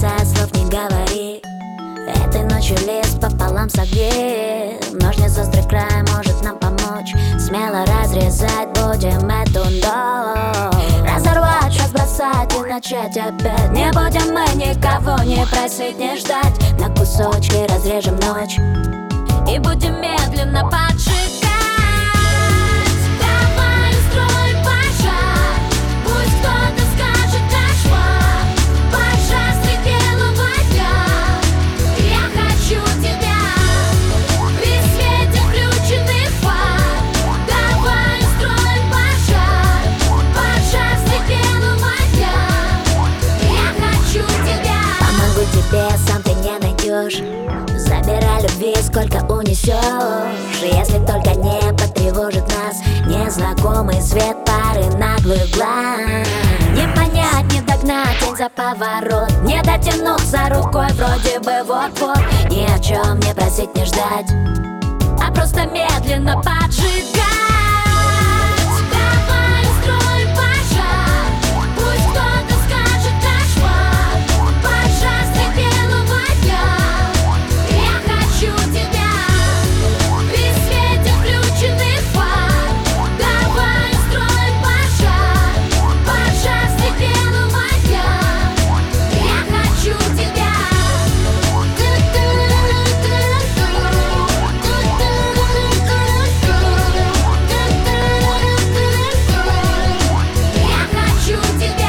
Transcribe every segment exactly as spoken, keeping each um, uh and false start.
бросай, слов не говори. Этой ночью лист пополам согни. Ножницы острый край может нам помочь. Смело разрезать будем эту ночь. Разорвать, разбросать и начать опять. Не будем мы никого не просить, не ждать. На кусочки разрежем ночь и будем медленно поджигать. Давай устроим пожар. Пусть кто-то скажет наш флаг. Пожар средь белого дня. Я хочу тебя. При свете включенный фар. Давай устроим пожар. Пожар средь белого дня. Я хочу тебя. Помогу тебе, сам ты не найдешь. Забирай любви, сколько унесешь. Если только не потревожит нас незнакомый свет пары наглых глаз. Не понять, не догнать, тень за поворот. Не дотянуться рукой, вроде бы вот-вот. Ни о чем не просить, не ждать, а просто медленно поджигать. Давай устроим пожар. Пусть кто-то скажет наш флаг. Пожар средь белого дня. Я хочу тебя. При свете включенный фар. Давай устроим пожар. Пожар средь белого дня. Я хочу тебя. Я хочу тебя.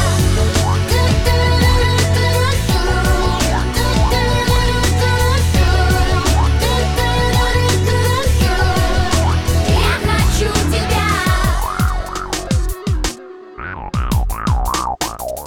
Я хочу тебя.